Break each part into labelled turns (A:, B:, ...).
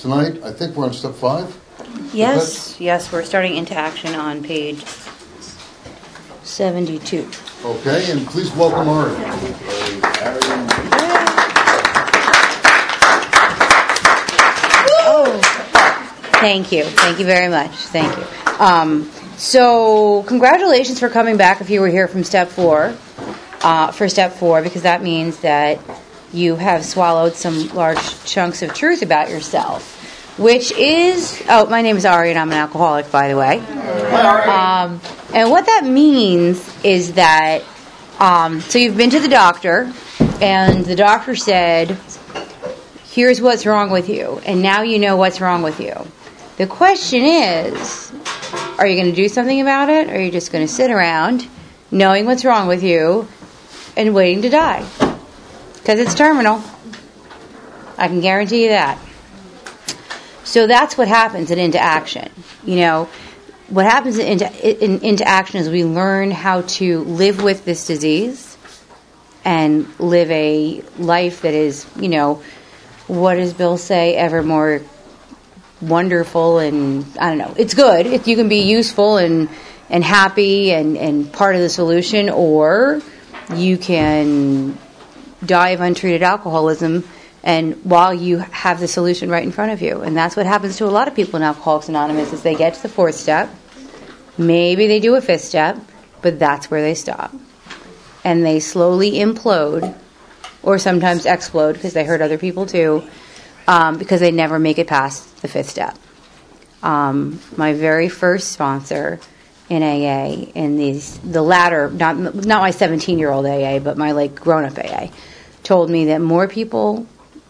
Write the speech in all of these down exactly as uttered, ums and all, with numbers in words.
A: tonight, I think we're on step five.
B: Yes, yes, we're starting into action on page seventy-two.
A: Okay, and please welcome Ari.
B: Oh, thank you. Thank you very much. Thank you. Um, so, congratulations for coming back if you were here from step four, uh, for step four, because that means that you have swallowed some large chunks of truth about yourself, which is, oh, my name is Ari and I'm an alcoholic, by the way. Um, and what that means is that, um, so you've been to the doctor, and the doctor said, here's what's wrong with you, and now you know what's wrong with you. The question is, are you going to do something about it, or are you just going to sit around knowing what's wrong with you and waiting to die? Because it's terminal. I can guarantee you that. So that's what happens in Into Action. You know, what happens in Into, in, into Action is we learn how to live with this disease and live a life that is, you know, what does Bill say, ever more wonderful and, I don't know, it's good. It, you can be useful and, and happy and, and part of the solution, or you can die of untreated alcoholism and while you have the solution right in front of you. And that's what happens to a lot of people in Alcoholics Anonymous is they get to the fourth step, maybe they do a fifth step, but that's where they stop. And they slowly implode, or sometimes explode because they hurt other people too, um, because they never make it past the fifth step. Um, my very first sponsor in A A, in these the latter, not not my seventeen-year-old A A, but my like grown-up A A, told me that more people,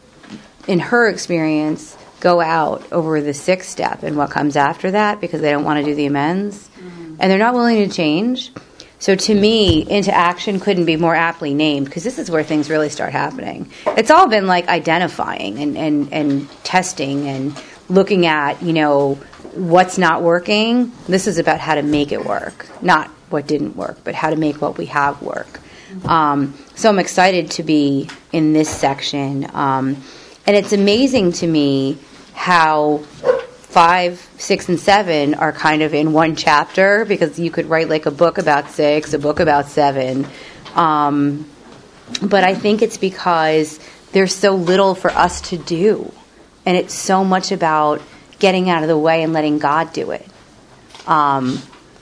B: in her experience, go out over the sixth step and what comes after that because they don't want to do the amends, mm-hmm. and they're not willing to change. So to me, Into Action couldn't be more aptly named because this is where things really start happening. It's all been like identifying and, and, and testing and looking at, you know, what's not working. This is about how to make it work, not what didn't work, but how to make what we have work. Um, so I'm excited to be in this section. Um, and it's amazing to me how five, six, and seven are kind of in one chapter, because you could write like a book about six, a book about seven. Um, but I think it's because there's so little for us to do. And it's so much about getting out of the way and letting God do it. Um,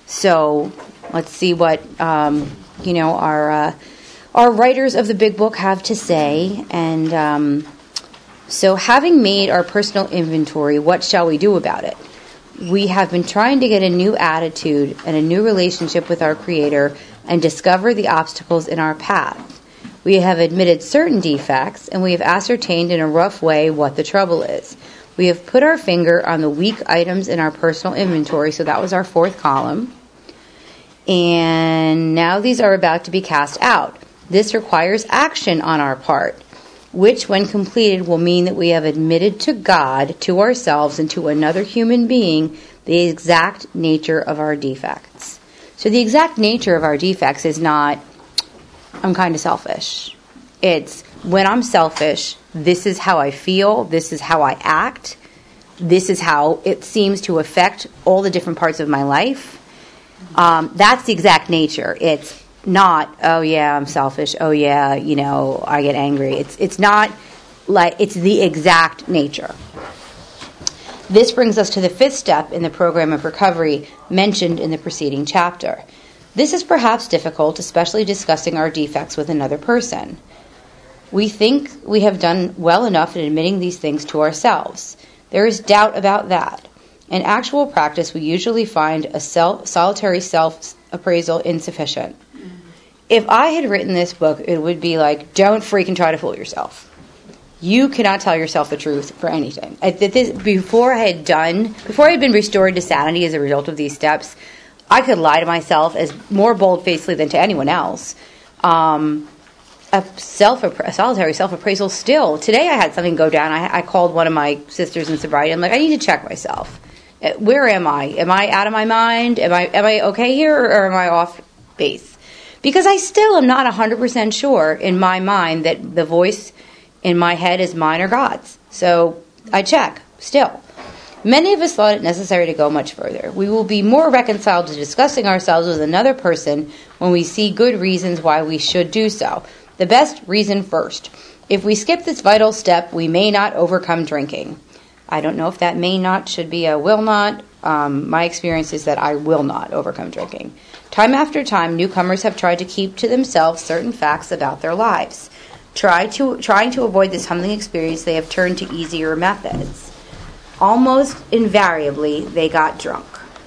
B: so let's see what, um, you know, our, uh, our writers of the big book have to say. And, um, So having made our personal inventory, what shall we do about it? We have been trying to get a new attitude and a new relationship with our Creator and discover the obstacles in our path. We have admitted certain defects, and we have ascertained in a rough way what the trouble is. We have put our finger on the weak items in our personal inventory, so that was our fourth column. And now these are about to be cast out. This requires action on our part, which, when completed, will mean that we have admitted to God, to ourselves, and to another human being the exact nature of our defects. So the exact nature of our defects is not, I'm kind of selfish. It's, when I'm selfish, this is how I feel, this is how I act, this is how it seems to affect all the different parts of my life. Um, that's the exact nature. It's not, oh yeah, I'm selfish, oh yeah, you know, I get angry. It's it's not like, it's the exact nature. This brings us to the fifth step in the program of recovery mentioned in the preceding chapter. This is perhaps difficult, especially discussing our defects with another person. We think we have done well enough in admitting these things to ourselves. There is doubt about that. In actual practice, we usually find a self, solitary self-appraisal insufficient. If I had written this book, it would be like, don't freaking try to fool yourself. You cannot tell yourself the truth for anything. I, this, before I had done, before I had been restored to sanity as a result of these steps, I could lie to myself as more bold-facedly than to anyone else. Um, a self, a solitary self-appraisal still. Today I had something go down. I, I called one of my sisters in sobriety. I'm like, I need to check myself. Where am I? Am I out of my mind? Am I am I okay here, or, or am I off base? Because I still am not one hundred percent sure in my mind that the voice in my head is mine or God's. So I check. Still, many of us thought it necessary to go much further. We will be more reconciled to discussing ourselves with another person when we see good reasons why we should do so. The best reason first. If we skip this vital step, we may not overcome drinking. I don't know if that may not should be a will not. Um, my experience is that I will not overcome drinking. Time after time, newcomers have tried to keep to themselves certain facts about their lives. Try to, trying to avoid this humbling experience, they have turned to easier methods. Almost invariably, they got drunk.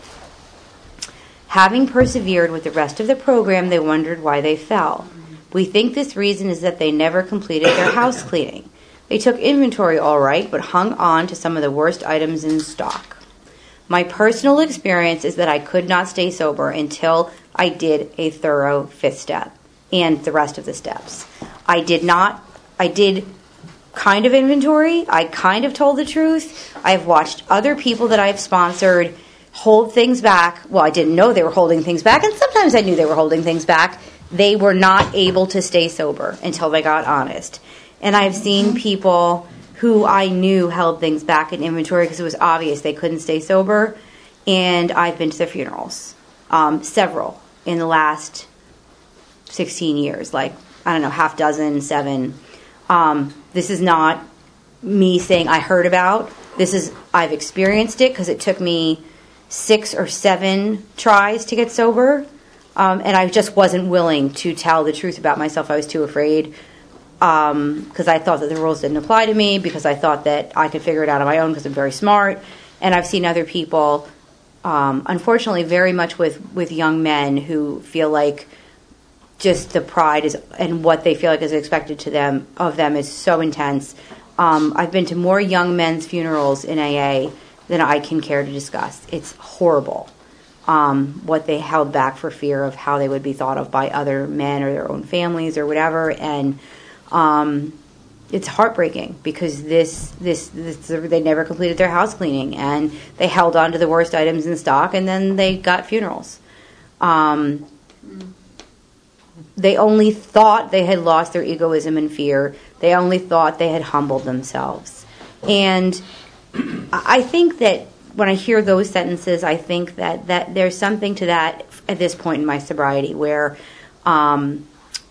B: Having persevered with the rest of the program, they wondered why they fell. We think this reason is that they never completed their house cleaning. They took inventory all right, but hung on to some of the worst items in stock. My personal experience is that I could not stay sober until I did a thorough fifth step and the rest of the steps. I did not, I did kind of inventory. I kind of told the truth. I've watched other people that I've sponsored hold things back. Well, I didn't know they were holding things back, and sometimes I knew they were holding things back. They were not able to stay sober until they got honest. And I've seen people who I knew held things back in inventory because it was obvious they couldn't stay sober. And I've been to their funerals, um, several in the last sixteen years, like, I don't know, half dozen, seven. Um, this is not me saying I heard about. This is, I've experienced it because it took me six or seven tries to get sober. Um, and I just wasn't willing to tell the truth about myself. I was too afraid because um, I thought that the rules didn't apply to me, because I thought that I could figure it out on my own because I'm very smart. And I've seen other people, um, unfortunately, very much with, with young men who feel like just the pride is and what they feel like is expected to them of them is so intense. Um, I've been to more young men's funerals in A A than I can care to discuss. It's horrible. Um, what they held back for fear of how they would be thought of by other men or their own families or whatever, and um, it's heartbreaking because this, this this they never completed their house cleaning and they held on to the worst items in stock, and then they got funerals. Um, they only thought they had lost their egoism and fear. They only thought they had humbled themselves, and I think that when I hear those sentences, I think that, that there's something to that at this point in my sobriety where um,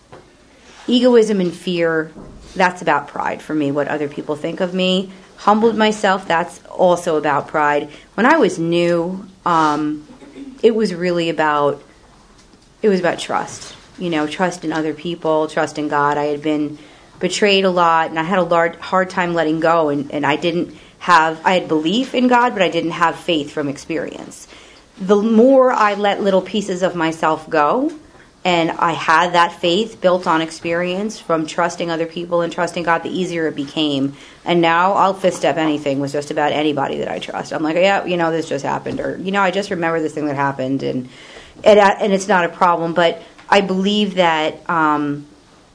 B: egoism and fear, that's about pride for me, what other people think of me. Humbled myself, that's also about pride. When I was new, um, it was really about, it was about trust. You know, trust in other people, trust in God. I had been betrayed a lot, and I had a large, hard time letting go, and, and I didn't have, I had belief in God, but I didn't have faith from experience. The more I let little pieces of myself go, and I had that faith built on experience from trusting other people and trusting God, the easier it became. And now I'll fifth step anything with just about anybody that I trust. I'm like, yeah, you know, this just happened, or, you know, I just remember this thing that happened, and and, and it's not a problem. But I believe that um,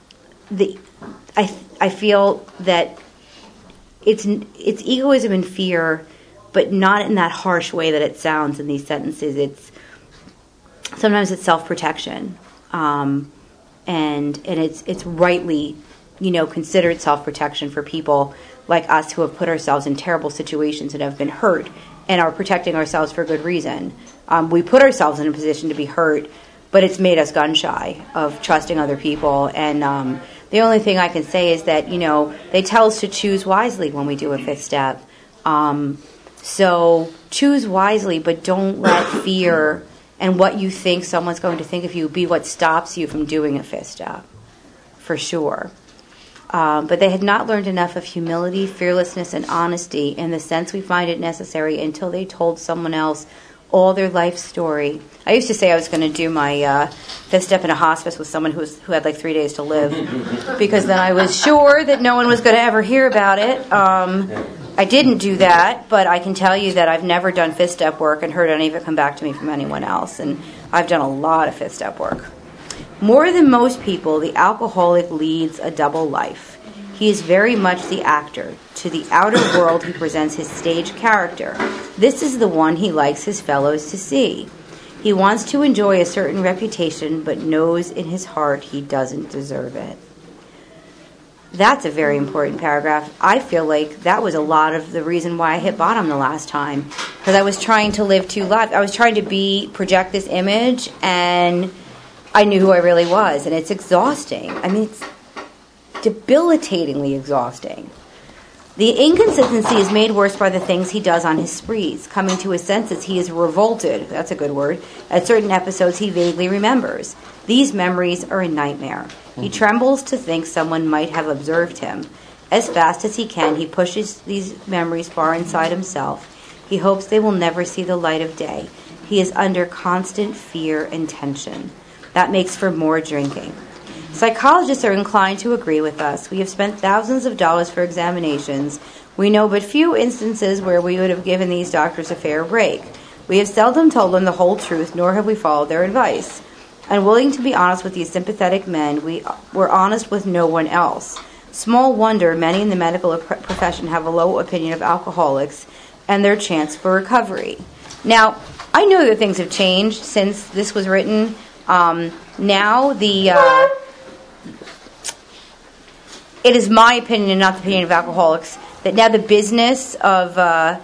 B: the I I feel that It's it's egoism and fear, but not in that harsh way that it sounds in these sentences. It's sometimes it's self-protection, um, and and it's it's rightly, you know, considered self-protection for people like us who have put ourselves in terrible situations and have been hurt and are protecting ourselves for good reason. Um, we put ourselves in a position to be hurt, but it's made us gun shy of trusting other people. And um, the only thing I can say is that, you know, they tell us to choose wisely when we do a fifth step. Um, so choose wisely, but don't let fear and what you think someone's going to think of you be what stops you from doing a fifth step, for sure. Um, but they had not learned enough of humility, fearlessness, and honesty in the sense we find it necessary until they told someone else all their life story. I used to say I was going to do my uh, fifth step in a hospice with someone who was who had like three days to live, because then I was sure that no one was going to ever hear about it. Um, I didn't do that, but I can tell you that I've never done fifth step work and heard any of it come back to me from anyone else, and I've done a lot of fifth step work. More than most people, the alcoholic leads a double life. He is very much the actor. To the outer world, he presents his stage character. This is the one he likes his fellows to see. He wants to enjoy a certain reputation, but knows in his heart he doesn't deserve it. That's a very important paragraph. I feel like that was a lot of the reason why I hit bottom the last time, because I was trying to live two lives. I was trying to be project this image, and I knew who I really was, and it's exhausting. I mean, it's debilitatingly exhausting. The inconsistency is made worse by the things he does on his sprees. Coming to his senses, he is revolted, that's a good word, at certain episodes he vaguely remembers. These memories are a nightmare. Mm-hmm. He trembles to think someone might have observed him. As fast as he can, he pushes these memories far inside himself. He hopes they will never see the light of day. He is under constant fear and tension. That makes for more drinking. Psychologists are inclined to agree with us. We have spent thousands of dollars for examinations. We know but few instances where we would have given these doctors a fair break. We have seldom told them the whole truth, nor have we followed their advice. Unwilling to be honest with these sympathetic men, we were honest with no one else. Small wonder many in the medical profession have a low opinion of alcoholics and their chance for recovery. Now, I know that things have changed since this was written. Um, now the... Uh, It is my opinion, not the opinion of alcoholics, that now the business of uh,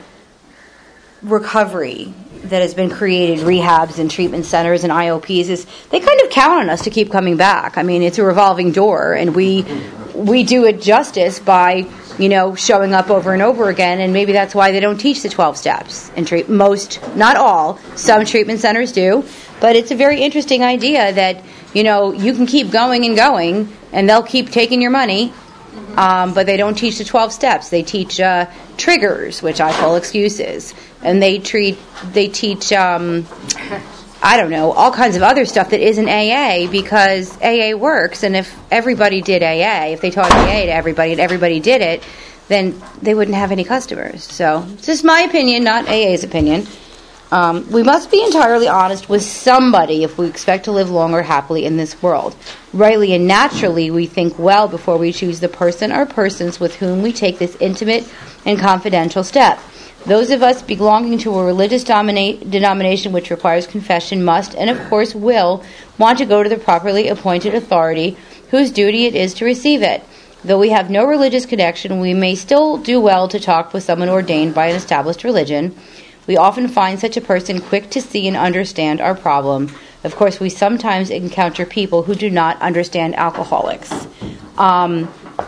B: recovery that has been created, rehabs and treatment centers and I O Ps, is they kind of count on us to keep coming back. I mean, it's a revolving door, and we we do it justice by, you know, showing up over and over again, and maybe that's why they don't teach the twelve steps in treat. Most, not all, some treatment centers do, but it's a very interesting idea that, you know, you can keep going and going, and they'll keep taking your money. Um, but they don't teach the twelve steps. They teach uh, triggers, which I call excuses, and they treat they teach um, I don't know, all kinds of other stuff that isn't A A, because A A works. And if everybody did A A, if they taught A A to everybody and everybody did it, then they wouldn't have any customers. So it's just my opinion, not A A's opinion. Um, we must be entirely honest with somebody if we expect to live long or happily in this world. Rightly and naturally, we think well before we choose the person or persons with whom we take this intimate and confidential step. Those of us belonging to a religious domina- denomination which requires confession must, and of course will, want to go to the properly appointed authority whose duty it is to receive it. Though we have no religious connection, we may still do well to talk with someone ordained by an established religion. We often find such a person quick to see and understand our problem. Of course, we sometimes encounter people who do not understand alcoholics. Um,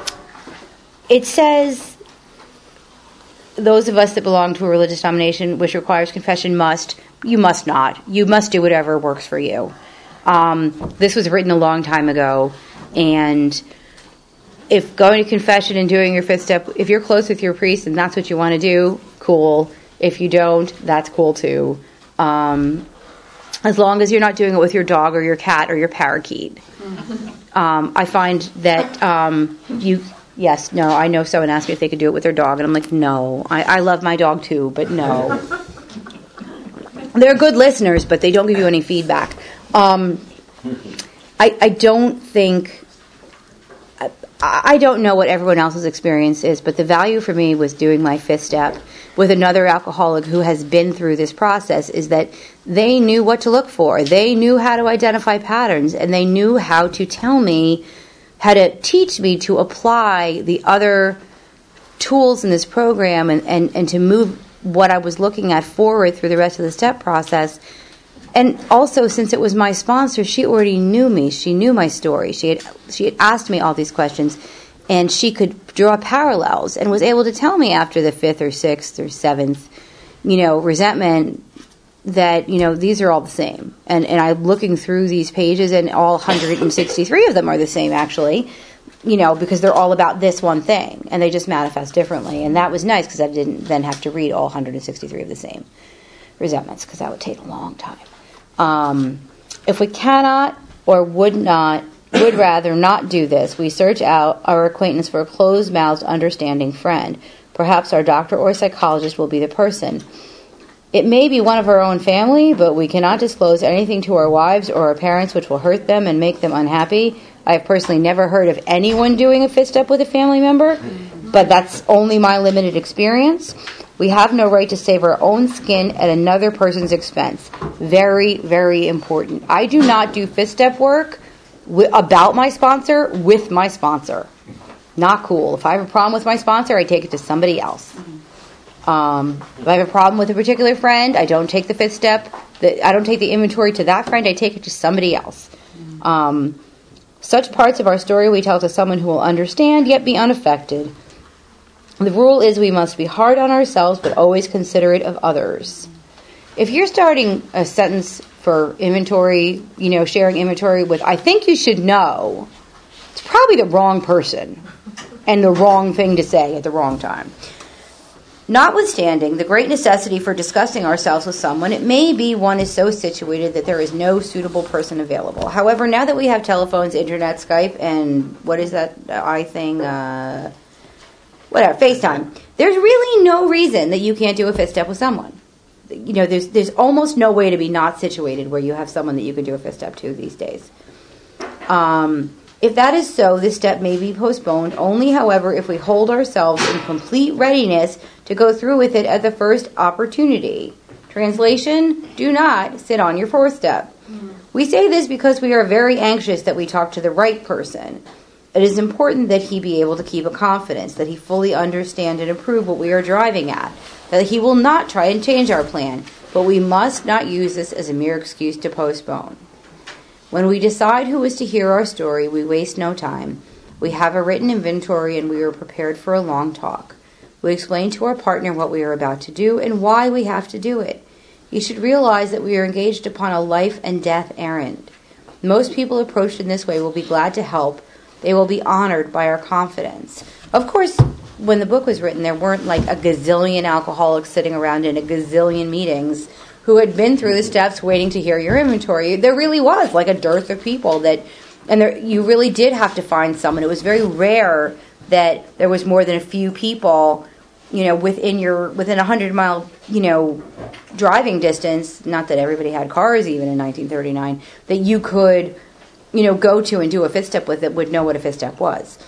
B: it says, those of us that belong to a religious denomination which requires confession must, you must not. You must do whatever works for you. Um, this was written a long time ago, and if going to confession and doing your fifth step, if you're close with your priest and that's what you want to do, cool. If you don't, that's cool too. Um, as long as you're not doing it with your dog or your cat or your parakeet. Um, I find that um, you, yes, no, I know someone asked me if they could do it with their dog, and I'm like, no. I, I love my dog too, but no. They're good listeners, but they don't give you any feedback. Um, I, I don't think... I, I don't know what everyone else's experience is, but the value for me was doing my fifth step with another alcoholic who has been through this process, is that they knew what to look for. They knew how to identify patterns, and they knew how to tell me, how to teach me to apply the other tools in this program and, and, and to move what I was looking at forward through the rest of the step process. And also, since it was my sponsor, she already knew me. She knew my story. She had she had asked me all these questions, and she could draw parallels and was able to tell me after the fifth or sixth or seventh, you know, resentment that, you know, these are all the same. And and I'm looking through these pages, and all one hundred sixty-three of them are the same, actually, you know, because they're all about this one thing, and they just manifest differently. And that was nice, because I didn't then have to read all one hundred sixty-three of the same resentments, because that would take a long time. Um, if we cannot or would not, would rather not do this, we search out our acquaintance for a closed-mouthed, understanding friend. Perhaps our doctor or psychologist will be the person. It may be one of our own family, but we cannot disclose anything to our wives or our parents which will hurt them and make them unhappy. I have personally never heard of anyone doing a fifth step with a family member, but that's only my limited experience. We have no right to save our own skin at another person's expense. Very, very important. I do not do fifth step work w- about my sponsor with my sponsor. Not cool. If I have a problem with my sponsor, I take it to somebody else. Um, if I have a problem with a particular friend, I don't take the fifth step. The, I don't take the inventory to that friend. I take it to somebody else. Um, such parts of our story we tell to someone who will understand, yet be unaffected. The rule is we must be hard on ourselves, but always considerate of others. If you're starting a sentence for inventory, you know, sharing inventory with, I think you should know, it's probably the wrong person and the wrong thing to say at the wrong time. Notwithstanding the great necessity for discussing ourselves with someone, it may be one is so situated that there is no suitable person available. However, now that we have telephones, internet, Skype, and what is that I thing, uh, whatever, FaceTime, there's really no reason that you can't do a fifth step with someone. You know, there's there's almost no way to be not situated where you have someone that you can do a fifth step to these days. Um... If that is so, this step may be postponed only, however, if we hold ourselves in complete readiness to go through with it at the first opportunity. Translation, do not sit on your fourth step. Mm. We say this because we are very anxious that we talk to the right person. It is important that he be able to keep a confidence, that he fully understand and approve what we are driving at, that he will not try and change our plan, but we must not use this as a mere excuse to postpone. When we decide who is to hear our story, we waste no time. We have a written inventory and we are prepared for a long talk. We explain to our partner what we are about to do and why we have to do it. You should realize that we are engaged upon a life and death errand. Most people approached in this way will be glad to help. They will be honored by our confidence. Of course, when the book was written, there weren't like a gazillion alcoholics sitting around in a gazillion meetings who had been through the steps waiting to hear your inventory. There really was like a dearth of people that, and there, you really did have to find someone. It was very rare that there was more than a few people, you know, within your, within a hundred mile, you know, driving distance, not that everybody had cars even in nineteen thirty-nine, that you could, you know, go to and do a fifth step with that would know what a fifth step was.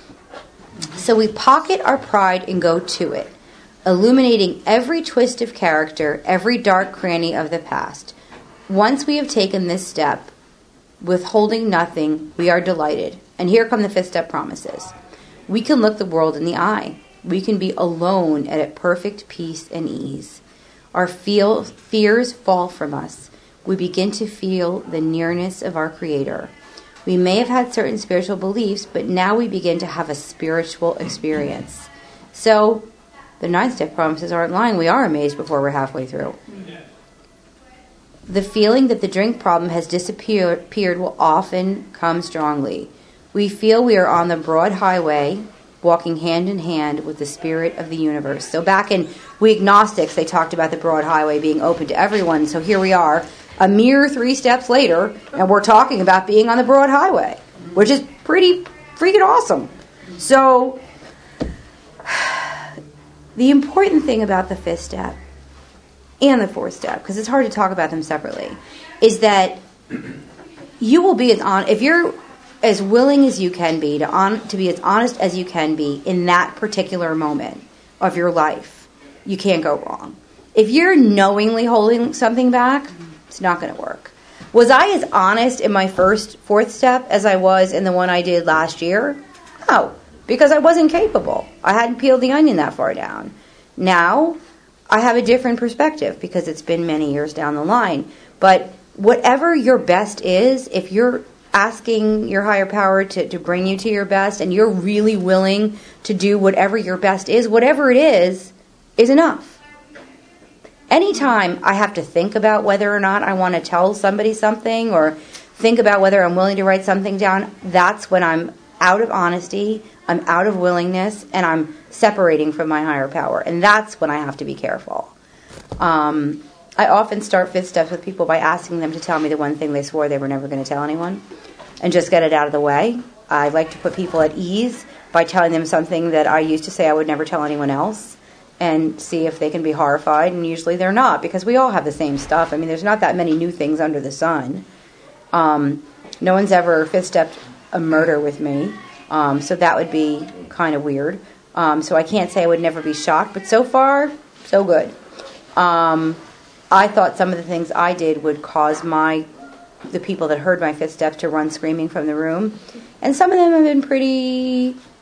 B: So we pocket our pride and go to it, illuminating every twist of character, every dark cranny of the past. Once we have taken this step, withholding nothing, we are delighted. And here come the fifth step promises. We can look the world in the eye. We can be alone at a perfect peace and ease. Our feel, fears fall from us. We begin to feel the nearness of our Creator. We may have had certain spiritual beliefs, but now we begin to have a spiritual experience. So, the nine-step promises aren't lying. We are amazed before we're halfway through. The feeling that the drink problem has disappeared will often come strongly. We feel we are on the broad highway, walking hand in hand with the spirit of the universe. So back in We Agnostics, they talked about the broad highway being open to everyone. So here we are, a mere three steps later, and we're talking about being on the broad highway, which is pretty freaking awesome. So the important thing about the fifth step and the fourth step, because it's hard to talk about them separately, is that you will be as on if you're as willing as you can be to on to be as honest as you can be in that particular moment of your life, you can't go wrong. If you're knowingly holding something back, it's not going to work. Was I as honest in my first fourth step as I was in the one I did last year? No. Because I wasn't capable. I hadn't peeled the onion that far down. Now, I have a different perspective because it's been many years down the line. But whatever your best is, if you're asking your higher power to, to bring you to your best and you're really willing to do whatever your best is, whatever it is, is enough. Anytime I have to think about whether or not I want to tell somebody something or think about whether I'm willing to write something down, that's when I'm out of honesty, I'm out of willingness, and I'm separating from my higher power. And that's when I have to be careful. Um, I often start fifth steps with people by asking them to tell me the one thing they swore they were never going to tell anyone and just get it out of the way. I like to put people at ease by telling them something that I used to say I would never tell anyone else and see if they can be horrified, and usually they're not, because we all have the same stuff. I mean, there's not that many new things under the sun. Um, no one's ever fifth-stepped a murder with me, um, so that would be kind of weird. Um, so I can't say I would never be shocked, but so far, so good. Um, I thought some of the things I did would cause my the people that heard my fifth steps to run screaming from the room, and some of them have been pretty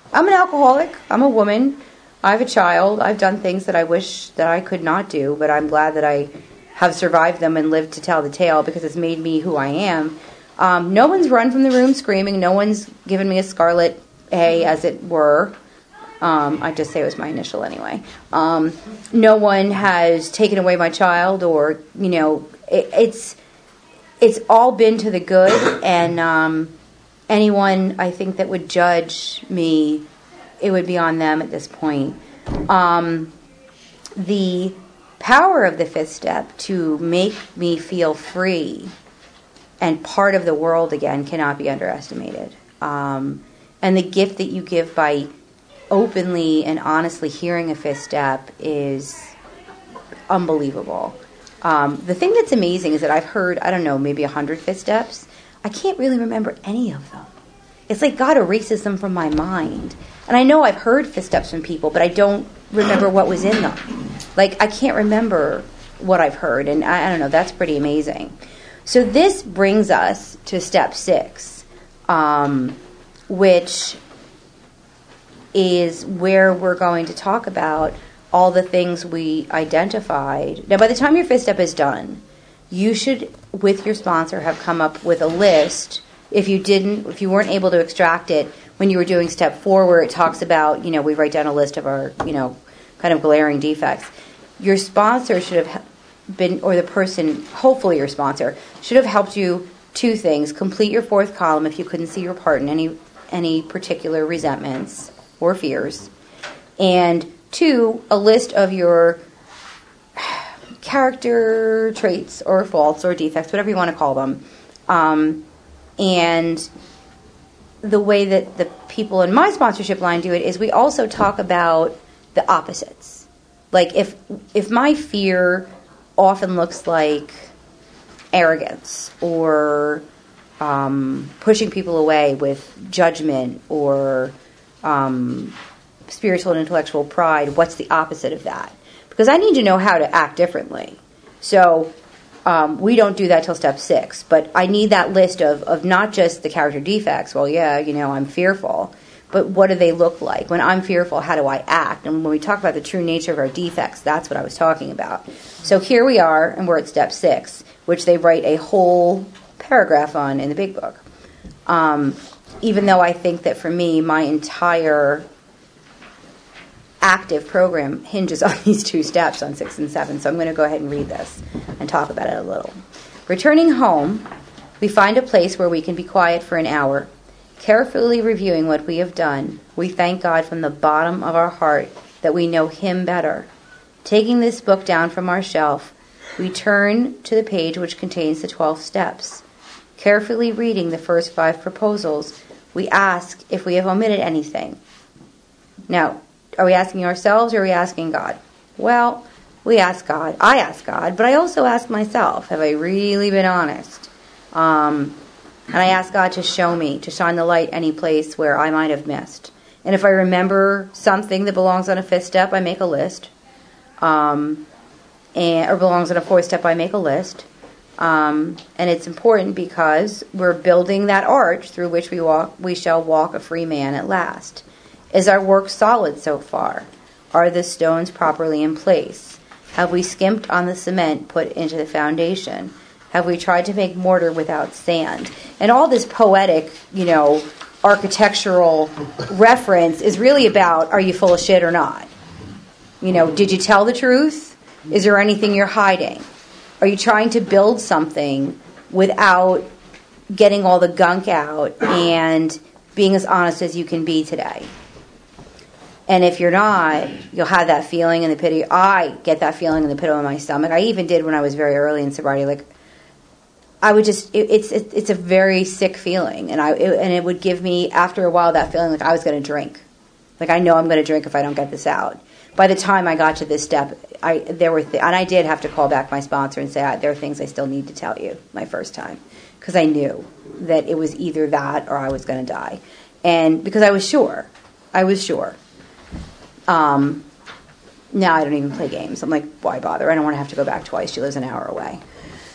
B: I'm an alcoholic. I'm a woman. I have a child. I've done things that I wish that I could not do, but I'm glad that I have survived them and lived to tell the tale because it's made me who I am. Um, no one's run from the room screaming. No one's given me a scarlet A, as it were. Um, I just say it was my initial anyway. Um, no one has taken away my child, or you know, it, it's it's all been to the good. And um, anyone I think that would judge me, it would be on them at this point. Um, the power of the fifth step to make me feel free and part of the world again cannot be underestimated. Um, and the gift that you give by openly and honestly hearing a fifth step is unbelievable. Um, the thing that's amazing is that I've heard, I don't know, maybe a hundred fifth steps. I can't really remember any of them. It's like God erases them from my mind. And I know I've heard fifth steps from people, but I don't remember what was in them. Like, I can't remember what I've heard, and I, I don't know, that's pretty amazing. So this brings us to step six, um, which is where we're going to talk about all the things we identified. Now, by the time your fifth step is done, you should, with your sponsor, have come up with a list. If you didn't, if you weren't able to extract it when you were doing step four, where it talks about, you know, we write down a list of our, you know, kind of glaring defects. Your sponsor should have been, or the person, hopefully your sponsor, should have helped you two things. Complete your fourth column if you couldn't see your part in any any particular resentments or fears. And two, a list of your character traits or faults or defects, whatever you want to call them. Um, and the way that the people in my sponsorship line do it is we also talk about the opposites. Like if if my fear often looks like arrogance or um, pushing people away with judgment or um, spiritual and intellectual pride, what's the opposite of that? Because I need to know how to act differently. So um, we don't do that till step six, but I need that list of, of not just the character defects. Well, yeah, you know, I'm fearful. But what do they look like? When I'm fearful, how do I act? And when we talk about the true nature of our defects, that's what I was talking about. So here we are, and we're at step six, which they write a whole paragraph on in the big book. Um, even though I think that for me, my entire active program hinges on these two steps, on six and seven. So I'm going to go ahead and read this and talk about it a little. Returning home, we find a place where we can be quiet for an hour. Carefully reviewing what we have done, we thank God from the bottom of our heart that we know Him better. Taking this book down from our shelf, we turn to the page which contains the twelve steps. Carefully reading the first five proposals, we ask if we have omitted anything. Now, are we asking ourselves or are we asking God? Well, we ask God. I ask God, but I also ask myself, have I really been honest? Um... And I ask God to show me, to shine the light any place where I might have missed. And if I remember something that belongs on a fifth step, I make a list. Um, and, or belongs on a fourth step, I make a list. Um, and it's important because we're building that arch through which we walk. We shall walk a free man at last. Is our work solid so far? Are the stones properly in place? Have we skimped on the cement put into the foundation? Have we tried to make mortar without sand? And all this poetic, you know, architectural reference is really about, are you full of shit or not? You know, did you tell the truth? Is there anything you're hiding? Are you trying to build something without getting all the gunk out and being as honest as you can be today? And if you're not, you'll have that feeling in the pit of, I get that feeling in the pit of my stomach. I even did when I was very early in sobriety, like, I would just, it, it's it, it's a very sick feeling, and I it, and it would give me, after a while, that feeling like I was going to drink. Like, I know I'm going to drink if I don't get this out. By the time I got to this step, I there were, th- and I did have to call back my sponsor and say, I, there are things I still need to tell you my first time, because I knew that it was either that or I was going to die. And because I was sure. I was sure. Um, now I don't even play games. I'm like, why bother? I don't want to have to go back twice. She lives an hour away.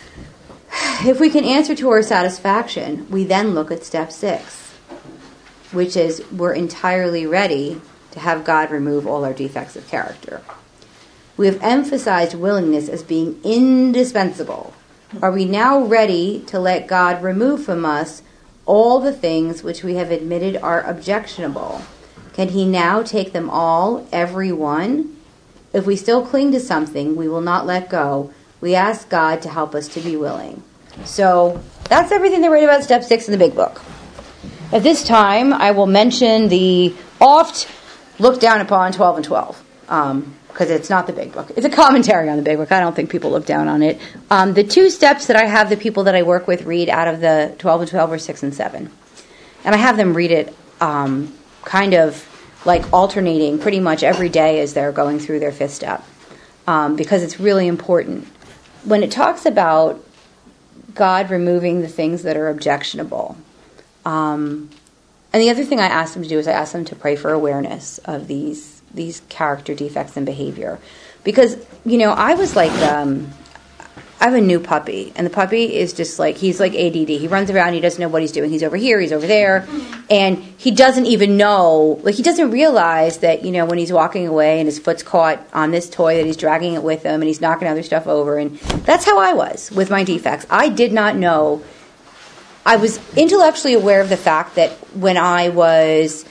B: If we can answer to our satisfaction, we then look at step six. which is we're entirely ready to have God remove all our defects of character. We have emphasized willingness as being indispensable. Are we now ready to let God remove from us all the things which we have admitted are objectionable? Can he now take them all, every one? If we still cling to something, we will not let go. We ask God to help us to be willing. So that's everything they write about step six in the big book. At this time, I will mention the oft looked down upon twelve and twelve, um, because it's not the big book. It's a commentary on the big book. I don't think people look down on it. Um, the two steps that I have the people that I work with read out of the twelve and twelve are six and seven. And I have them read it um, kind of like alternating pretty much every day as they're going through their fifth step, um, because it's really important. When it talks about God removing the things that are objectionable, um, and the other thing I asked them to do is I asked them to pray for awareness of these these character defects and behavior. Because, you know, I was like, um, I have a new puppy, and the puppy is just like, he's like A D D. He runs around, he doesn't know what he's doing. He's over here, he's over there, and he doesn't even know, like he doesn't realize that, you know, when he's walking away and his foot's caught on this toy that he's dragging it with him and he's knocking other stuff over. And that's how I was with my defects. I did not know. I was intellectually aware of the fact that when I was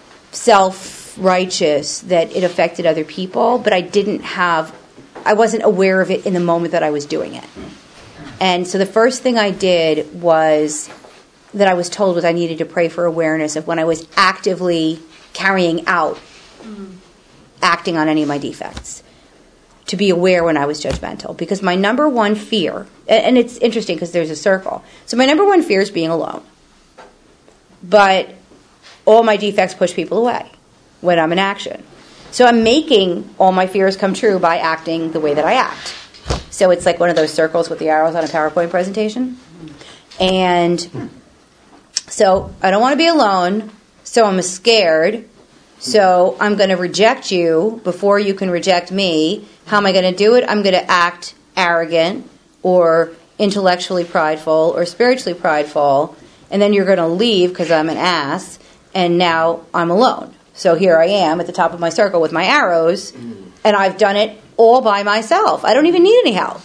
B: self-righteous, that it affected other people, but I didn't have, I wasn't aware of it in the moment that I was doing it. And so the first thing I did was, that I was told was I needed to pray for awareness of when I was actively carrying out, mm-hmm. acting on any of my defects. To be aware when I was judgmental. Because my number one fear, and it's interesting because there's a circle. So my number one fear is being alone. But all my defects push people away when I'm in action. So I'm making all my fears come true by acting the way that I act. So it's like one of those circles with the arrows on a PowerPoint presentation. And so I don't want to be alone, so I'm scared. So I'm going to reject you before you can reject me. How am I going to do it? I'm going to act arrogant or intellectually prideful or spiritually prideful, and then you're going to leave because I'm an ass, and now I'm alone. So here I am at the top of my circle with my arrows, and I've done it all by myself. I don't even need any help.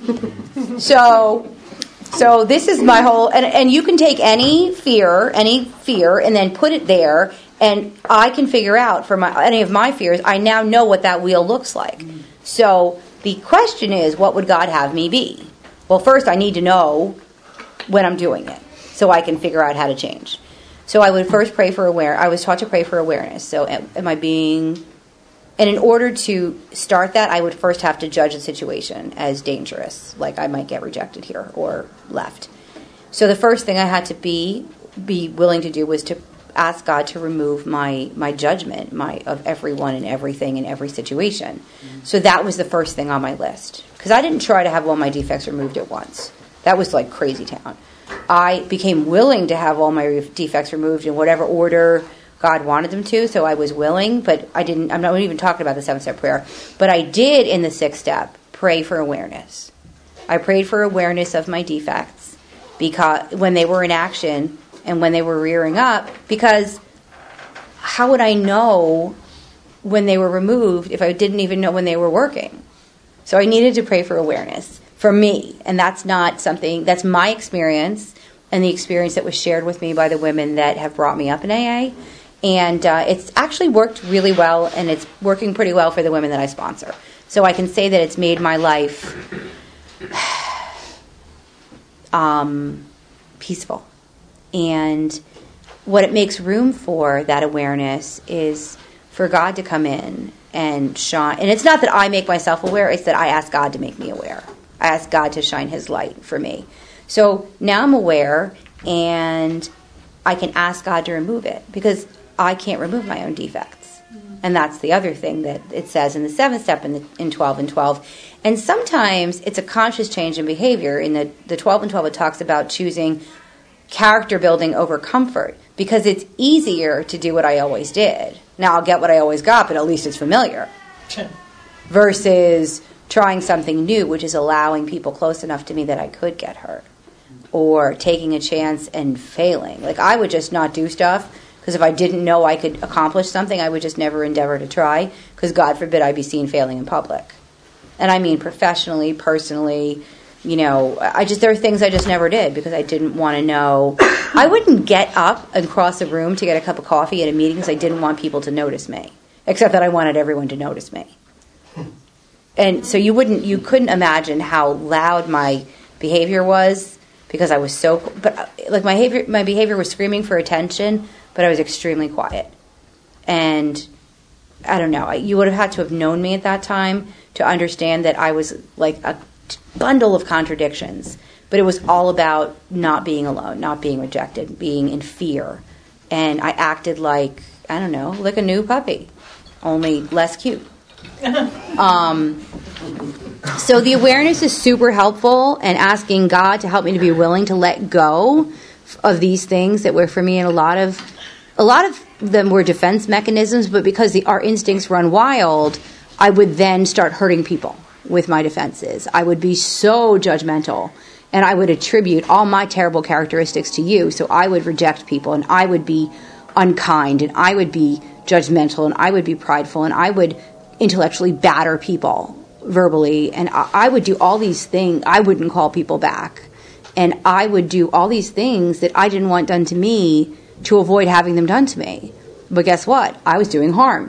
B: so, so this is my whole, and, and you can take any fear, any fear, and then put it there, and I can figure out for my any of my fears, I now know what that wheel looks like. So the question is, what would God have me be? Well, first I need to know when I'm doing it, so I can figure out how to change. So I would first pray for aware. I was taught to pray for awareness. So am, am I being... And in order to start that, I would first have to judge the situation as dangerous, like I might get rejected here or left. So the first thing I had to be be willing to do was to ask God to remove my my judgment my of everyone and everything in every situation. Mm-hmm. So that was the first thing on my list. Because I didn't try to have all my defects removed at once. That was like crazy town. I became willing to have all my defects removed in whatever order God wanted them to, so I was willing, but I didn't, I'm not even talking about the seven-step prayer, but I did in the sixth step pray for awareness. I prayed for awareness of my defects because when they were in action and when they were rearing up, because how would I know when they were removed if I didn't even know when they were working? So I needed to pray for awareness for me, and that's not something, that's my experience and the experience that was shared with me by the women that have brought me up in A A. And uh, it's actually worked really well, and it's working pretty well for the women that I sponsor. So I can say that it's made my life um, peaceful. And what it makes room for, that awareness, is for God to come in and shine. And it's not that I make myself aware, it's that I ask God to make me aware. I ask God to shine His light for me. So now I'm aware, and I can ask God to remove it, because I can't remove my own defects. Mm-hmm. And that's the other thing that it says in the seventh step in, the, in twelve and twelve. And sometimes it's a conscious change in behavior. In the, the twelve and twelve, it talks about choosing character building over comfort, because it's easier to do what I always did. Now I'll get what I always got, but at least it's familiar. Versus trying something new, which is allowing people close enough to me that I could get hurt. Or taking a chance and failing. Like I would just not do stuff Because if I didn't know I could accomplish something, I would just never endeavor to try, because God forbid I be seen failing in public. And I mean professionally, personally, you know, I just, there are things I just never did because I didn't want to know. I wouldn't get up and cross a room to get a cup of coffee at a meeting because I didn't want people to notice me, except that I wanted everyone to notice me. And so you wouldn't, you couldn't imagine how loud my behavior was because I was so, but like my behavior, my behavior was screaming for attention, but I was extremely quiet. And I don't know, you would have had to have known me at that time to understand that I was like a bundle of contradictions. But it was all about not being alone, not being rejected, being in fear. And I acted like, I don't know, like a new puppy, only less cute. Um, so the awareness is super helpful, and asking God to help me to be willing to let go of these things that were for me, and a lot of a lot of them were defense mechanisms, but because the, our instincts run wild, I would then start hurting people with my defenses. I would be so judgmental, and I would attribute all my terrible characteristics to you, so I would reject people, and I would be unkind, and I would be judgmental, and I would be prideful, and I would intellectually batter people verbally, and I, I would do all these things. I wouldn't call people back, and I would do all these things that I didn't want done to me to avoid having them done to me. But guess what? I was doing harm,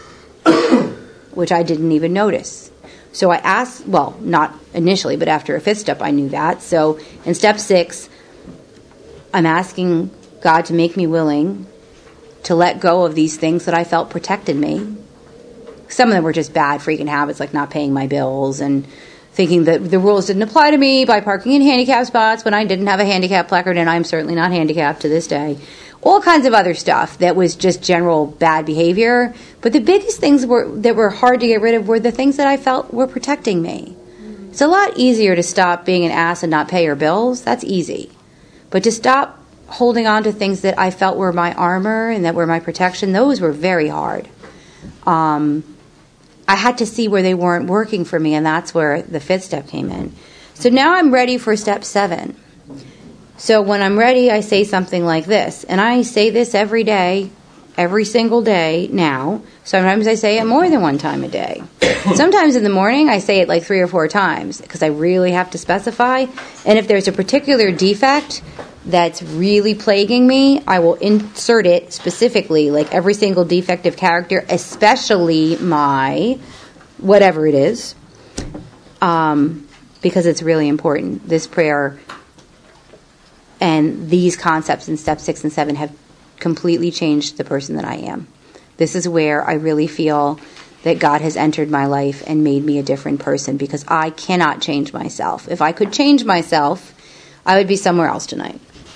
B: which I didn't even notice. So I asked, well, not initially, but after a fifth step, I knew that. So in step six, I'm asking God to make me willing to let go of these things that I felt protected me. Some of them were just bad freaking habits, like not paying my bills and thinking that the rules didn't apply to me by parking in handicap spots when I didn't have a handicap placard, and I'm certainly not handicapped to this day. All kinds of other stuff that was just general bad behavior. But the biggest things were that were hard to get rid of were the things that I felt were protecting me. It's a lot easier to stop being an ass and not pay your bills. That's easy. But to stop holding on to things that I felt were my armor and that were my protection, those were very hard. Um... I had to see where they weren't working for me, and that's where the fifth step came in. So now I'm ready for step seven. So when I'm ready, I say something like this. And I say this every day, every single day now. Sometimes I say it more than one time a day. Sometimes in the morning, I say it like three or four times because I really have to specify. And if there's a particular defect that's really plaguing me, I will insert it specifically, like every single defective character, especially my whatever it is, um, because it's really important. This prayer and these concepts in step six and seven have completely changed the person that I am. This is where I really feel that God has entered my life and made me a different person, because I cannot change myself. If I could change myself, I would be somewhere else tonight.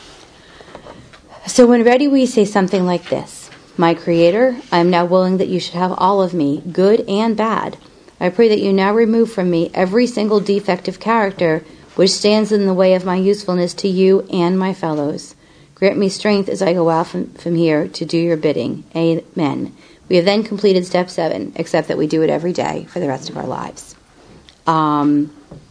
B: So when ready, we say something like this. My Creator, I am now willing that you should have all of me, good and bad. I pray that you now remove from me every single defective character which stands in the way of my usefulness to you and my fellows. Grant me strength as I go out from, from here to do your bidding. Amen. We have then completed step seven, except that we do it every day for the rest of our lives. Um,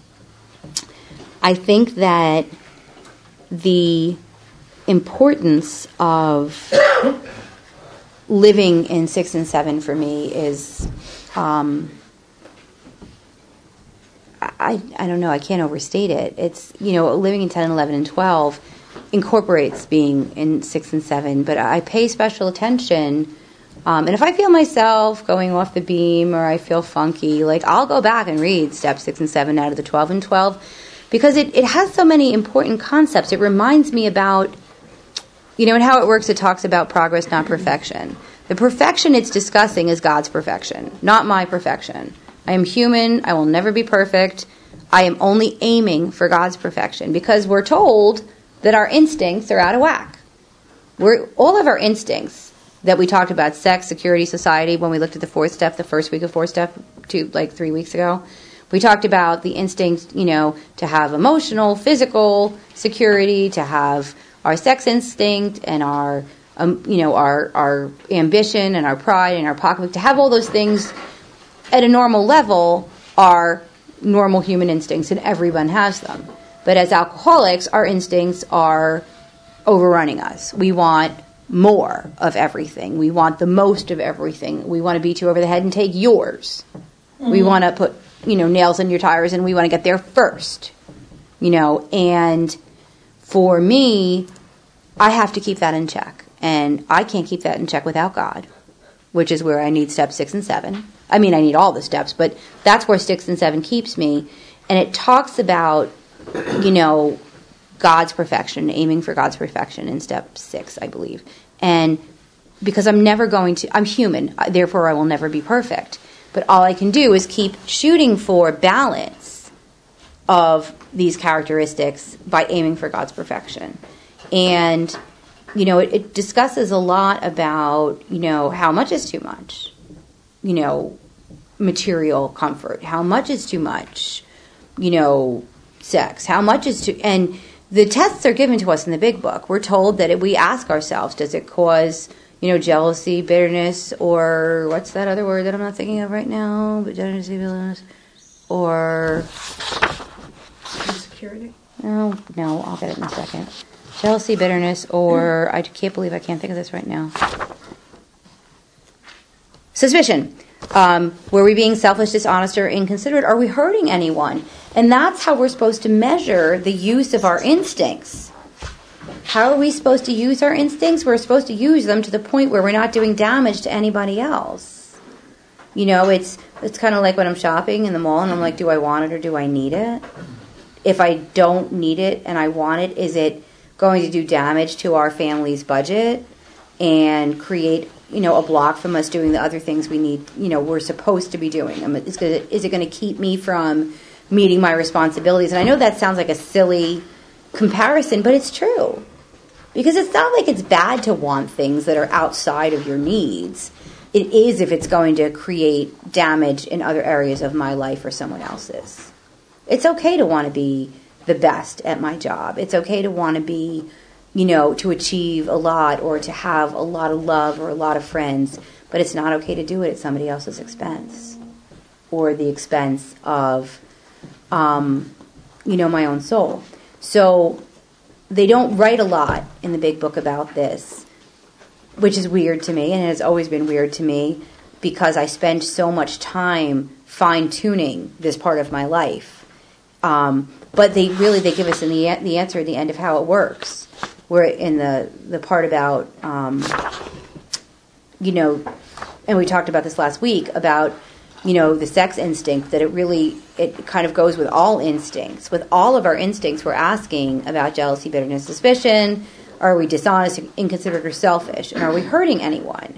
B: I think that the importance of living in six and seven for me is, um, I I don't know, I can't overstate it. It's, you know, living in ten and eleven and twelve incorporates being in six and seven, but I pay special attention. Um, and if I feel myself going off the beam or I feel funky, like I'll go back and read step six and seven out of the twelve and twelve, because it, it has so many important concepts. It reminds me about, you know, and how it works, it talks about progress, not perfection. The perfection it's discussing is God's perfection, not my perfection. I am human. I will never be perfect. I am only aiming for God's perfection, because we're told that our instincts are out of whack. We're, all of our instincts that we talked about, sex, security, society, when we looked at the fourth step, the first week of fourth step, two, like three weeks ago, we talked about the instinct, you know, to have emotional, physical security, to have our sex instinct and our, um, you know, our our ambition and our pride and our pocketbook, to have all those things at a normal level are normal human instincts, and everyone has them. But as alcoholics, our instincts are overrunning us. We want more of everything. We want the most of everything. We want to beat you over the head and take yours. Mm-hmm. We want to put, you know, nails in your tires, and we want to get there first. You know, and for me, I have to keep that in check. And I can't keep that in check without God, which is where I need step six and seven. I mean, I need all the steps, but that's where six and seven keeps me. And it talks about, you know, God's perfection, aiming for God's perfection in step six, I believe. And because I'm never going to, I'm human, therefore I will never be perfect. But all I can do is keep shooting for balance of these characteristics by aiming for God's perfection. And, you know, it, it discusses a lot about, you know, how much is too much, you know, material comfort, how much is too much, you know, sex, how much is too, and the tests are given to us in the big book. We're told that if we ask ourselves, does it cause, you know, jealousy, bitterness, or what's that other word that I'm not thinking of right now? But jealousy, bitterness, or
C: insecurity?
B: No, no, I'll get it in a second. Jealousy, bitterness, or I can't believe I can't think of this right now. Suspicion. Um, were we being selfish, dishonest, or inconsiderate? Are we hurting anyone? And that's how we're supposed to measure the use of our instincts. How are we supposed to use our instincts? We're supposed to use them to the point where we're not doing damage to anybody else. You know, it's it's kind of like when I'm shopping in the mall and I'm like, do I want it or do I need it? If I don't need it and I want it, is it going to do damage to our family's budget and create, you know, a block from us doing the other things we need, you know, we're supposed to be doing? Is it going to keep me from meeting my responsibilities? And I know that sounds like a silly comparison, but it's true. Because it's not like it's bad to want things that are outside of your needs. It is if it's going to create damage in other areas of my life or someone else's. It's okay to want to be the best at my job. It's okay to want to be, you know, to achieve a lot or to have a lot of love or a lot of friends, but it's not okay to do it at somebody else's expense or the expense of, um, you know, my own soul. So they don't write a lot in the big book about this, which is weird to me, and it has always been weird to me because I spend so much time fine-tuning this part of my life. Um, but they really, they give us in the the answer at the end of how it works. We're in the, the part about, um, you know, and we talked about this last week, about, you know, the sex instinct, that it really, it kind of goes with all instincts. With all of our instincts, we're asking about jealousy, bitterness, suspicion. Are we dishonest, inconsiderate, or selfish? And are we hurting anyone?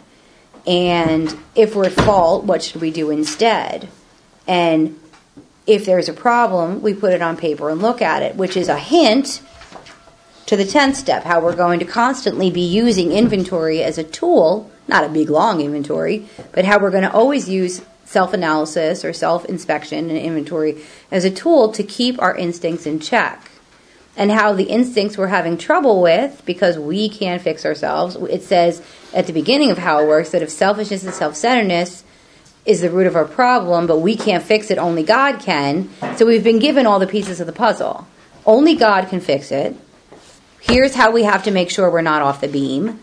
B: And if we're at fault, what should we do instead? And if there's a problem, we put it on paper and look at it, which is a hint to the tenth step, how we're going to constantly be using inventory as a tool, not a big, long inventory, but how we're going to always use self-analysis or self-inspection and inventory as a tool to keep our instincts in check. And how the instincts we're having trouble with, because we can't fix ourselves, it says at the beginning of how it works that if selfishness and self-centeredness is the root of our problem, but we can't fix it, only God can. So we've been given all the pieces of the puzzle. Only God can fix it. Here's how we have to make sure we're not off the beam.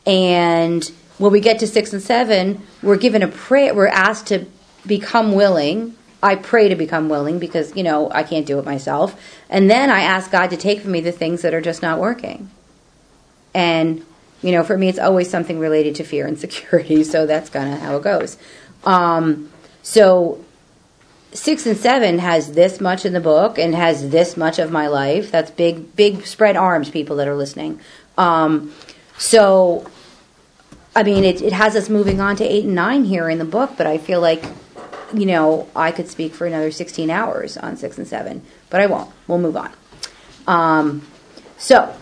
B: And when we get to six and seven, we're given a prayer. We're asked to become willing. I pray to become willing because, you know, I can't do it myself. And then I ask God to take from me the things that are just not working. And, you know, for me, it's always something related to fear and security. So that's kind of how it goes. Um, so six and seven has this much in the book and has this much of my life. That's big, big spread arms, people that are listening. Um, so, I mean, it, it has us moving on to eight and nine here in the book, but I feel like, you know, I could speak for another sixteen hours on six and seven, but I won't. We'll move on. Um, so,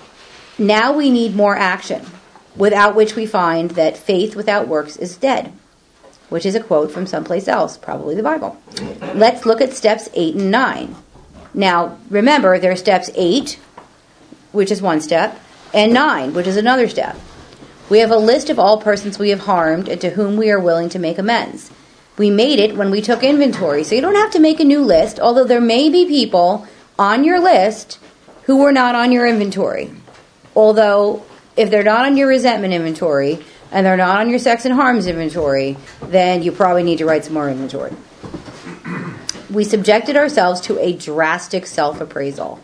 B: now we need more action, without which we find that faith without works is dead, which is a quote from someplace else, probably the Bible. Let's look at steps eight and nine. Now, remember, there are steps eight, which is one step, and nine, which is another step. We have a list of all persons we have harmed and to whom we are willing to make amends. We made it when we took inventory, so you don't have to make a new list, although there may be people on your list who were not on your inventory. Although if they're not on your resentment inventory and they're not on your sex and harms inventory, then you probably need to write some more inventory. We subjected ourselves to a drastic self-appraisal,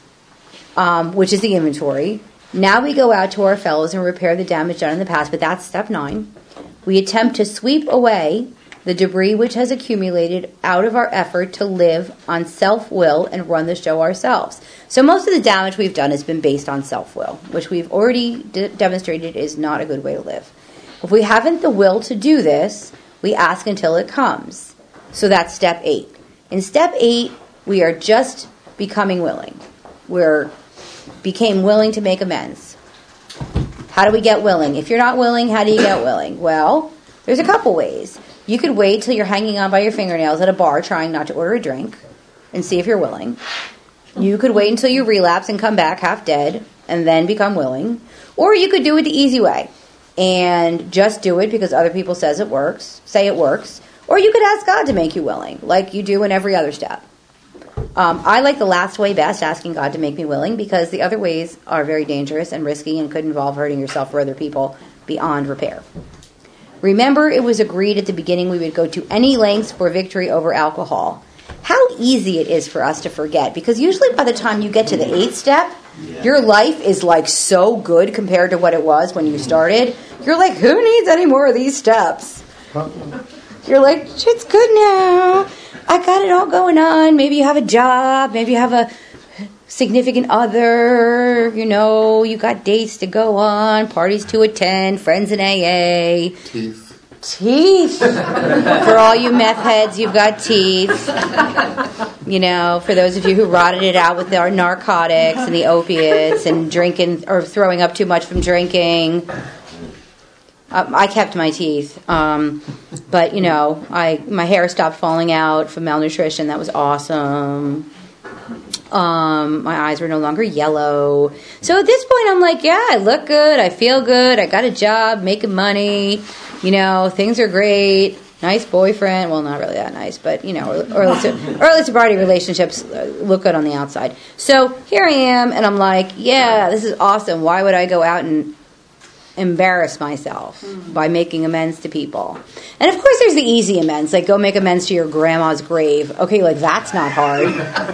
B: um, which is the inventory. Now we go out to our fellows and repair the damage done in the past, but that's step nine. We attempt to sweep away the debris which has accumulated out of our effort to live on self-will and run the show ourselves. So most of the damage we've done has been based on self-will, which we've already de- demonstrated is not a good way to live. If we haven't the will to do this, we ask until it comes. So that's step eight. In step eight, we are just becoming willing. We're became willing to make amends. How do we get willing? If you're not willing, how do you get willing? Well, there's a couple ways. You could wait till you're hanging on by your fingernails at a bar trying not to order a drink and see if you're willing. You could wait until you relapse and come back half dead and then become willing. Or you could do it the easy way and just do it because other people says it works, say it works. Or you could ask God to make you willing, like you do in every other step. Um, I like the last way best, asking God to make me willing, because the other ways are very dangerous and risky and could involve hurting yourself or other people beyond repair. Remember, it was agreed at the beginning we would go to any lengths for victory over alcohol. How easy it is for us to forget, because usually by the time you get to the eighth step, yeah. your life is like so good compared to what it was when you started. You're like, who needs any more of these steps? You're like, it's good now. I got it all going on. Maybe you have a job. Maybe you have a significant other. You know, you got dates to go on, parties to attend, friends in A A.
A: Teeth.
B: Teeth. For all you meth heads, you've got teeth. You know, for those of you who rotted it out with our narcotics and the opiates and drinking or throwing up too much from drinking. Uh, I kept my teeth, um, but you know, I my hair stopped falling out from malnutrition. That was awesome. Um, my eyes were no longer yellow. So at this point, I'm like, yeah, I look good. I feel good. I got a job, making money. You know, things are great. Nice boyfriend. Well, not really that nice, but you know, early, early sobriety relationships look good on the outside. So here I am, and I'm like, yeah, this is awesome. Why would I go out and embarrass myself mm-hmm. by making amends to people? And of course there's the easy amends, like go make amends to your grandma's grave. Okay, like that's not hard.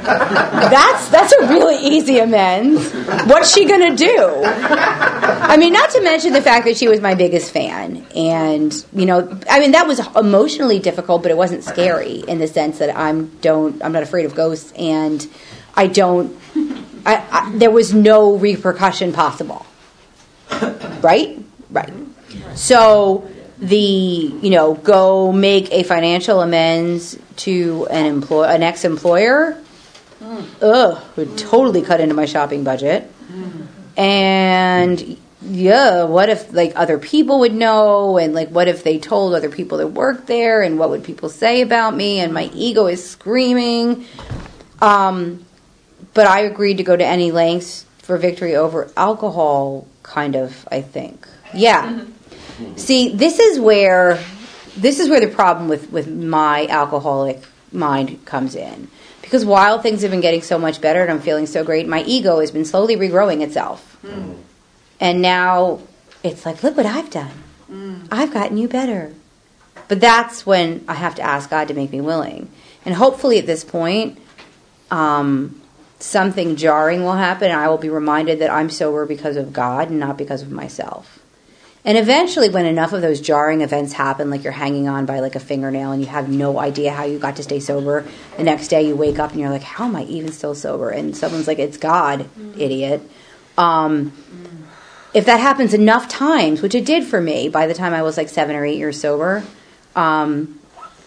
B: that's that's a really easy amends. What's she gonna do? I mean, not to mention the fact that she was my biggest fan, and you know, I mean, that was emotionally difficult, but it wasn't scary in the sense that I'm don't I'm not afraid of ghosts, and I don't I, I there was no repercussion possible. Right? Right. So the, you know, go make a financial amends to an employ an ex-employer, mm. ugh, would totally cut into my shopping budget. Mm. And yeah, what if like other people would know, and like what if they told other people that worked there, and what would people say about me, and my ego is screaming. Um, but I agreed to go to any lengths for victory over alcohol. Kind of, I think. Yeah. See, this is where this is where the problem with, with my alcoholic mind comes in. Because while things have been getting so much better and I'm feeling so great, my ego has been slowly regrowing itself. Mm. And now it's like, look what I've done. Mm. I've gotten you better. But that's when I have to ask God to make me willing. And hopefully at this point, um... something jarring will happen, and I will be reminded that I'm sober because of God and not because of myself. And eventually, when enough of those jarring events happen, like you're hanging on by like a fingernail and you have no idea how you got to stay sober, the next day you wake up and you're like, how am I even still sober? And someone's like, it's God, mm. idiot. Um, mm. If that happens enough times, which it did for me by the time I was like seven or eight years sober, um,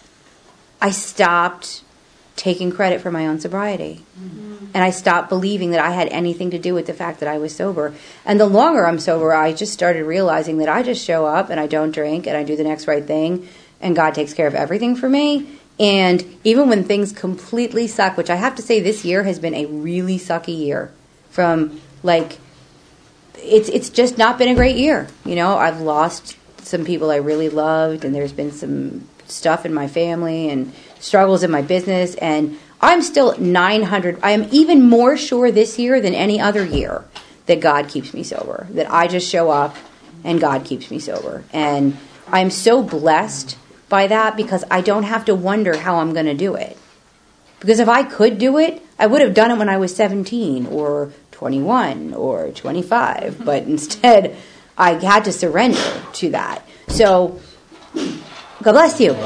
B: I stopped taking credit for my own sobriety. Mm-hmm. And I stopped believing that I had anything to do with the fact that I was sober. And the longer I'm sober, I just started realizing that I just show up and I don't drink and I do the next right thing, and God takes care of everything for me. And even when things completely suck, which I have to say this year has been a really sucky year, from like, it's it's just not been a great year. You know, I've lost some people I really loved, and there's been some stuff in my family and struggles in my business, and I'm still nine hundred. I am even more sure this year than any other year that God keeps me sober, that I just show up and God keeps me sober. And I'm so blessed by that because I don't have to wonder how I'm going to do it. Because if I could do it, I would have done it when I was seventeen or twenty-one or twenty-five. But instead, I had to surrender to that. So, God bless you.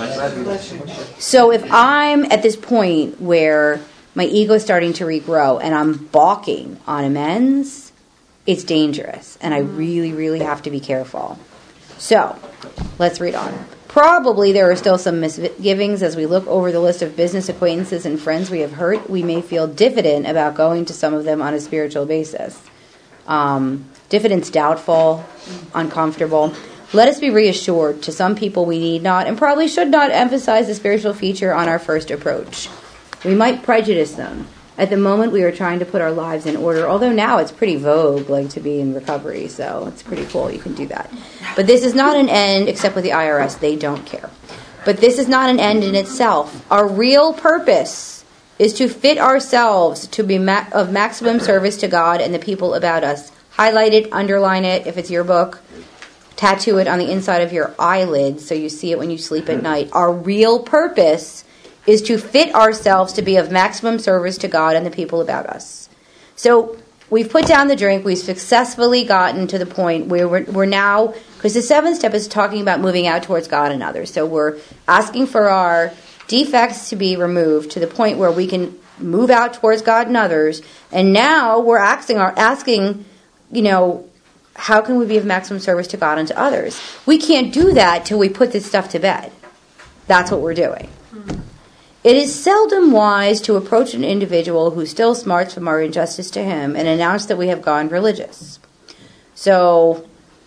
B: So if I'm at this point where my ego is starting to regrow and I'm balking on amends, it's dangerous. And I really, really have to be careful. So, let's read on. Probably there are still some misgivings as we look over the list of business acquaintances and friends we have hurt. We may feel diffident about going to some of them on a spiritual basis. Um, diffidence, doubtful, uncomfortable. Let us be reassured. To some people we need not and probably should not emphasize the spiritual feature on our first approach. We might prejudice them. At the moment we are trying to put our lives in order, although now it's pretty vogue like to be in recovery, so it's pretty cool you can do that. But this is not an end, except with the I R S, they don't care. But this is not an end in itself. Our real purpose is to fit ourselves to be ma- of maximum service to God and the people about us. Highlight it, underline it, if it's your book. Tattoo it on the inside of your eyelid so you see it when you sleep at night. Our real purpose is to fit ourselves to be of maximum service to God and the people about us. So we've put down the drink. We've successfully gotten to the point where we're, we're now, because the seventh step is talking about moving out towards God and others. So we're asking for our defects to be removed to the point where we can move out towards God and others. And now we're asking, our, asking, you know, how can we be of maximum service to God and to others? We can't do that till we put this stuff to bed. That's what we're doing. It is seldom wise to approach an individual who still smarts from our injustice to him and announce that we have gone religious. So,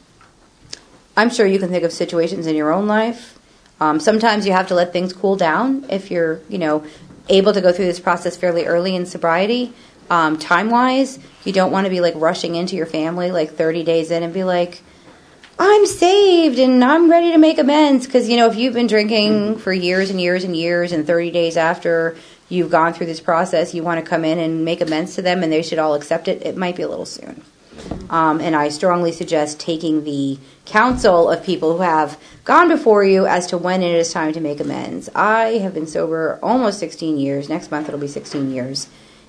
B: I'm sure you can think of situations in your own life. Um, sometimes you have to let things cool down if you're, you know, able to go through this process fairly early in sobriety. Um, time-wise, you don't want to be like rushing into your family like thirty days in and be like, I'm saved and I'm ready to make amends. Because, you know, if you've been drinking for years and years and years and thirty days after you've gone through this process, you want to come in and make amends to them and they should all accept it, it might be a little soon. Um, and I strongly suggest taking the counsel of people who have gone before you as to when it is time to make amends. I have been sober almost sixteen years. Next month it'll be sixteen years.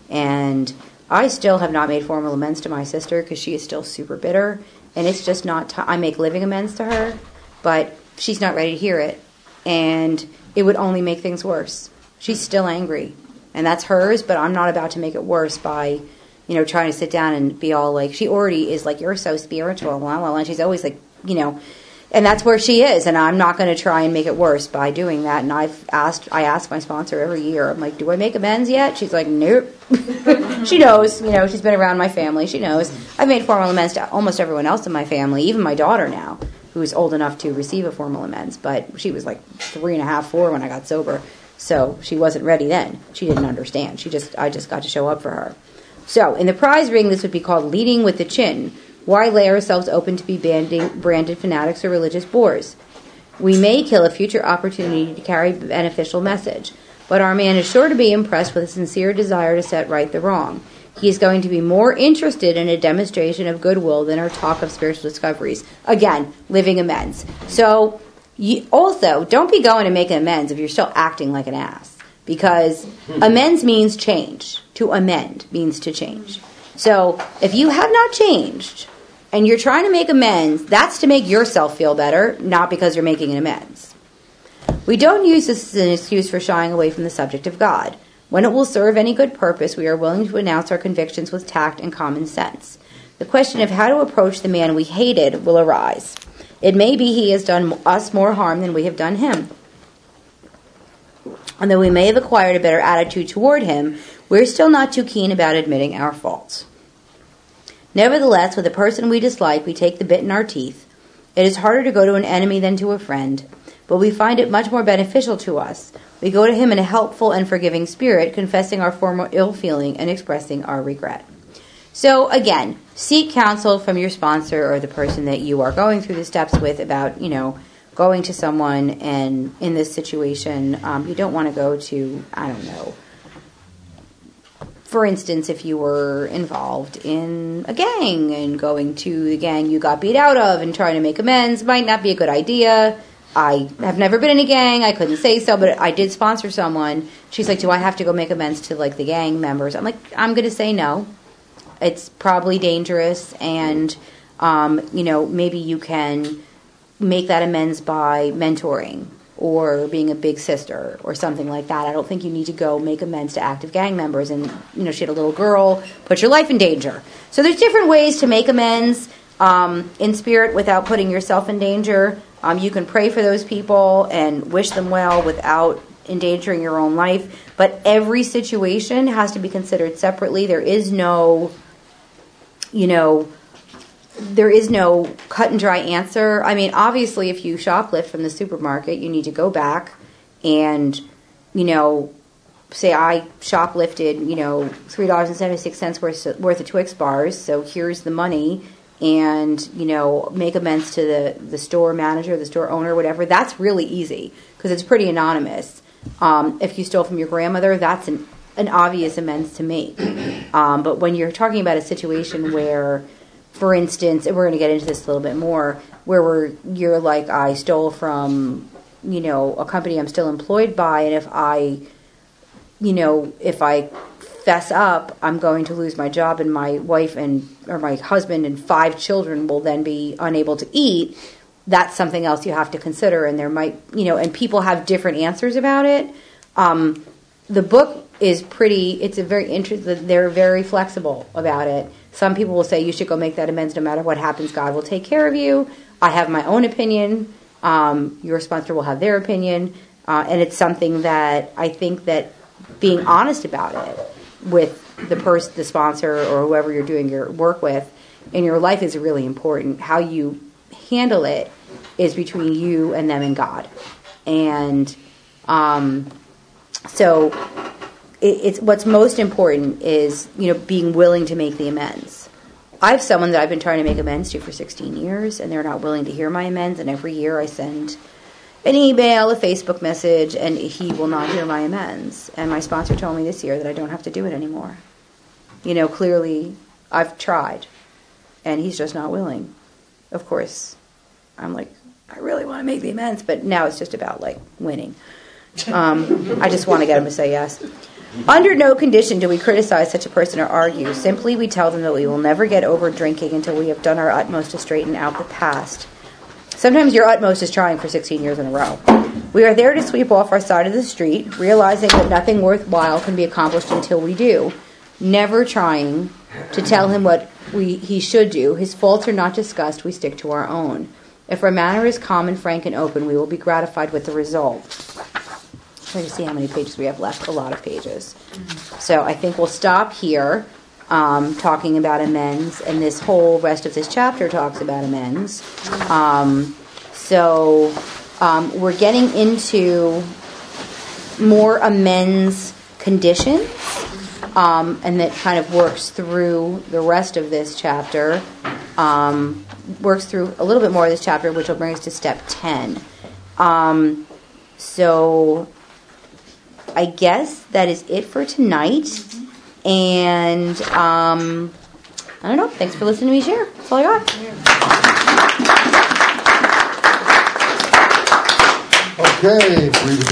B: And I still have not made formal amends to my sister because she is still super bitter. And it's just not t- I make living amends to her, but she's not ready to hear it. And it would only make things worse. She's still angry. And that's hers, but I'm not about to make it worse by, you know, trying to sit down and be all like, she already is like, you're so spiritual, blah, blah, blah. And she's always like, you know, and that's where she is. And I'm not going to try and make it worse by doing that. And I've asked, I ask my sponsor every year, I'm like, do I make amends yet? She's like, nope. She knows, you know, she's been around my family. She knows. I've made formal amends to almost everyone else in my family, even my daughter now, who is old enough to receive a formal amends. But she was like three and a half, four when I got sober. So she wasn't ready then. She didn't understand. She just, I just got to show up for her. So in the prize ring, this would be called leading with the chin. Why lay ourselves open to be banding, branded fanatics or religious bores? We may kill a future opportunity to carry a beneficial message, but our man is sure to be impressed with a sincere desire to set right the wrong. He is going to be more interested in a demonstration of goodwill than our talk of spiritual discoveries. Again, living amends. So you also, don't be going to make amends if you're still acting like an ass, because amends means change. To amend means to change. So if you have not changed and you're trying to make amends, that's to make yourself feel better, not because you're making an amends. We don't use this as an excuse for shying away from the subject of God. When it will serve any good purpose, we are willing to announce our convictions with tact and common sense. The question of how to approach the man we hated will arise. It may be he has done us more harm than we have done him. And though we may have acquired a better attitude toward him, we're still not too keen about admitting our faults. Nevertheless, with a person we dislike, we take the bit in our teeth. It is harder to go to an enemy than to a friend, but we find it much more beneficial to us. We go to him in a helpful and forgiving spirit, confessing our former ill feeling and expressing our regret. So again, seek counsel from your sponsor or the person that you are going through the steps with about, you know, going to someone, and in this situation, um, you don't want to go to, I don't know, for instance, if you were involved in a gang and going to the gang you got beat out of and trying to make amends might not be a good idea. I have never been in a gang. I couldn't say so, but I did sponsor someone. She's like, do I have to go make amends to, like, the gang members? I'm like, I'm going to say no. It's probably dangerous, and, um, you know, maybe you can make that amends by mentoring or being a big sister or something like that. I don't think you need to go make amends to active gang members. And, you know, she had a little girl, put your life in danger. So there's different ways to make amends um, in spirit without putting yourself in danger. Um, you can pray for those people and wish them well without endangering your own life. But every situation has to be considered separately. There is no, you know, there is no cut and dry answer. I mean, obviously, if you shoplift from the supermarket, you need to go back and, you know, say I shoplifted, you know, three dollars and seventy-six cents worth, worth of Twix bars, so here's the money, and, you know, make amends to the, the store manager, the store owner, whatever. That's really easy because it's pretty anonymous. Um, if you stole from your grandmother, that's an, an obvious amends to make. Um, but when you're talking about a situation where, for instance, and we're going to get into this a little bit more, where we're, you're like, I stole from, you know, a company I'm still employed by, and if I, you know, if I fess up, I'm going to lose my job, and my wife and, or my husband and five children will then be unable to eat. That's something else you have to consider, and there might, you know, and people have different answers about it. Um, the book is pretty, it's a very interesting, they're very flexible about it. Some people will say you should go make that amends no matter what happens, God will take care of you. I have my own opinion. Um, your sponsor will have their opinion. Uh, and it's something that I think that being honest about it with the person, the sponsor, or whoever you're doing your work with in your life is really important. How you handle it is between you and them and God. And um, so it, it's what's most important is, you know, being willing to make the amends. I have someone that I've been trying to make amends to for sixteen years, and they're not willing to hear my amends, and every year I send an email, a Facebook message, and he will not hear my amends. And my sponsor told me this year that I don't have to do it anymore. You know, clearly I've tried, and he's just not willing. Of course, I'm like, I really want to make the amends, but now it's just about, like, winning. Um, I just want to get him to say yes. Under no condition do we criticize such a person or argue. Simply we tell them that we will never get over drinking until we have done our utmost to straighten out the past. Sometimes your utmost is trying for sixteen years in a row. We are there to sweep off our side of the street, realizing that nothing worthwhile can be accomplished until we do. Never trying to tell him what we he should do. His faults are not discussed. We stick to our own. If our manner is calm and frank and open, we will be gratified with the result. Try to see how many pages we have left. A lot of pages. So I think we'll stop here. Um, talking about amends, and this whole rest of this chapter talks about amends. Um, so um, we're getting into more amends conditions, um, and that kind of works through the rest of this chapter, um, works through a little bit more of this chapter, which will bring us to step ten. Um, so I guess that is it for tonight. And, um, I don't know. Thanks for listening to me share. That's all I got.
A: Okay.